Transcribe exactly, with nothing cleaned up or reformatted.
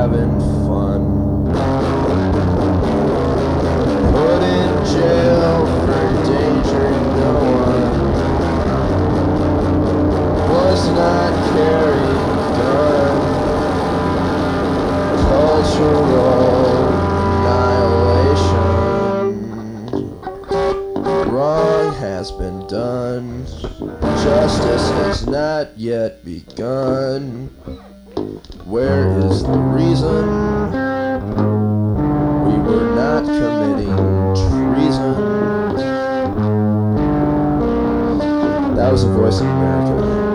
having fun. Put in jail for endangering no one. Was not carrying gun. Cultural annihilation. Wrong has been done. Justice has not yet begun. Where is the reason we were not committing treason? That was the Voice of America.